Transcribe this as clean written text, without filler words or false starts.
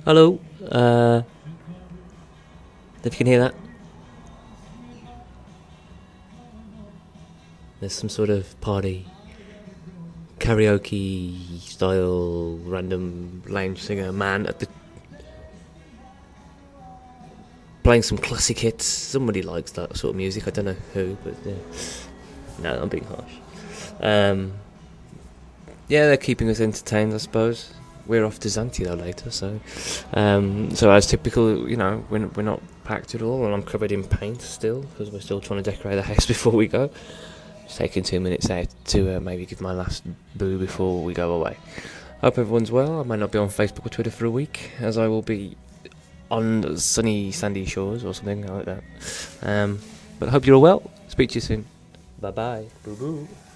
Hello. If you can hear that, there's some sort of party, karaoke style, random lounge singer man at the playing some classic hits. Somebody likes that sort of music. I don't know who, but yeah. No, I'm being harsh. Yeah, they're keeping us entertained, I suppose. We're off to Zante though later, so as typical, we're not packed at all, and I'm covered in paint still because we're still trying to decorate the house before we go. Just taking 2 minutes out to maybe give my last boo before we go away. Hope everyone's well. I might not be on Facebook or Twitter for a week, as I will be on sunny sandy shores or something like that. But I hope you're all well. Speak to you soon. Bye bye. Boo boo.